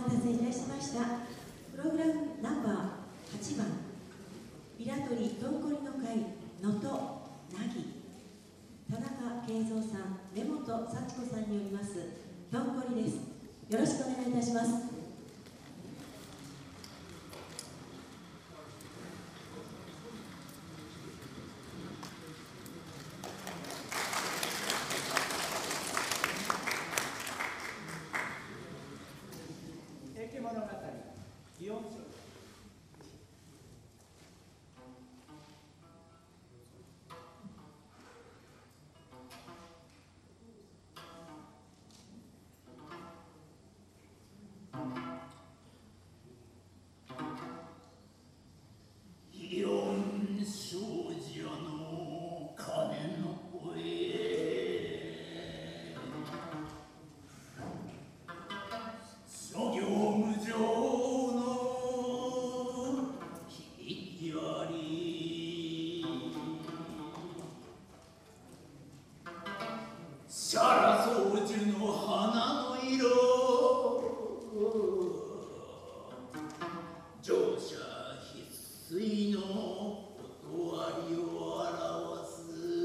待たせいたしました。プログラムナンバー8番、平取とんこりの会能登凪、田中慶三さん、根本幸子さんによりますとんこりです。よろしくお願いいたします。 物語祇園町。 祇園少女の鐘の声、諸行無常のひやり、シャラソウジュの花の色、乗車必須の断りを表す。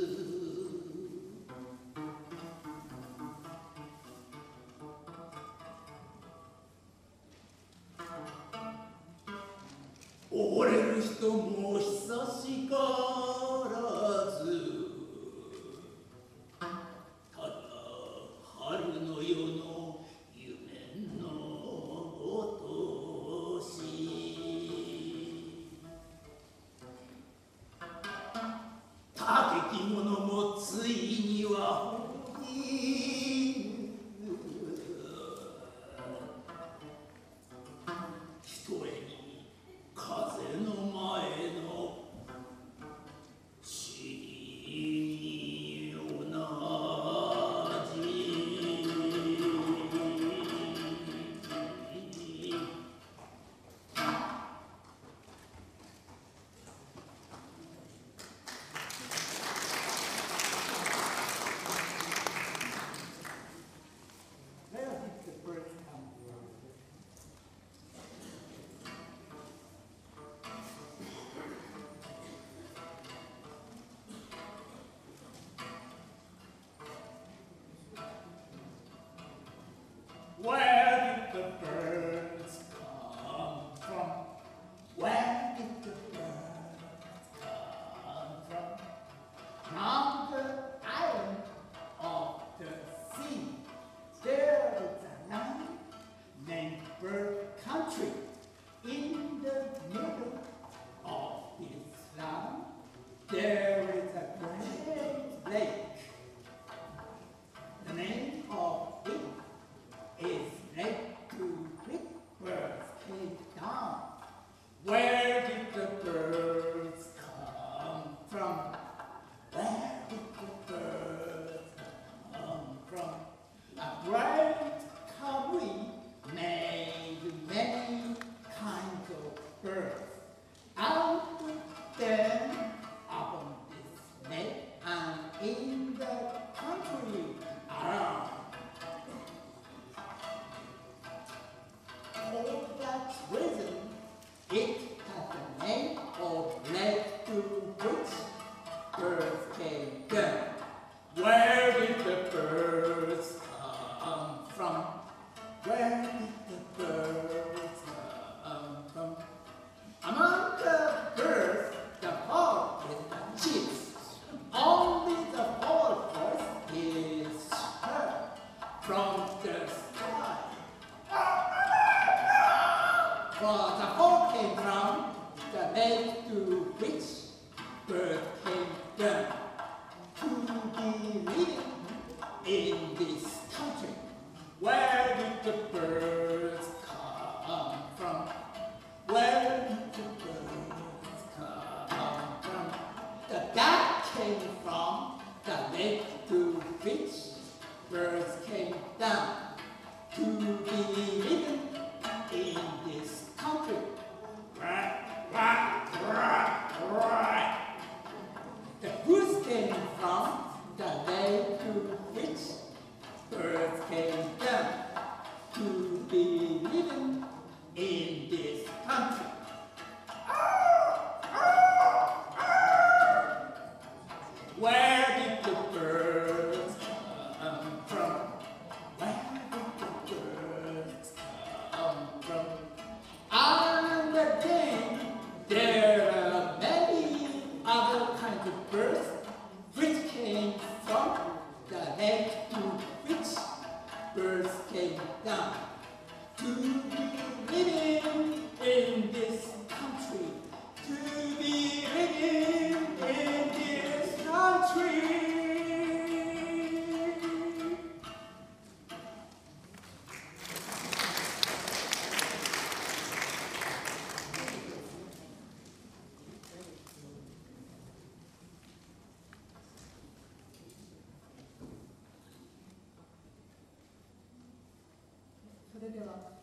溺れる人も久しからず、ただ春の夜の夢のごとし、竹着物もついにはほぎ、ひとえに風の前の死に同じ。Where did the birds come from? Where did the birds come from? From the island of the sea. There is a land named Bird Country. In the middle of this land, there is a great lake. The name of it is led to which birds came down. Where did the birds come from? Where did the birds come from? A bright cowrie made many kinds of birds. Out with them upon this lake and in the country around. For that reason, it has the name of lake to which birds came down. Where did the birds come from? Where did the birds come from? Among the birds, the hawk is the chief. Only the hawk voice is heard from the sky. For the hawk came from the lake to which bird came down to be living in this country. Where did the birds come from? Where did the birds come from? The duck came from the lake to which birds came down to be living in this country. The goose came from the lake to which birds came down to be living それでは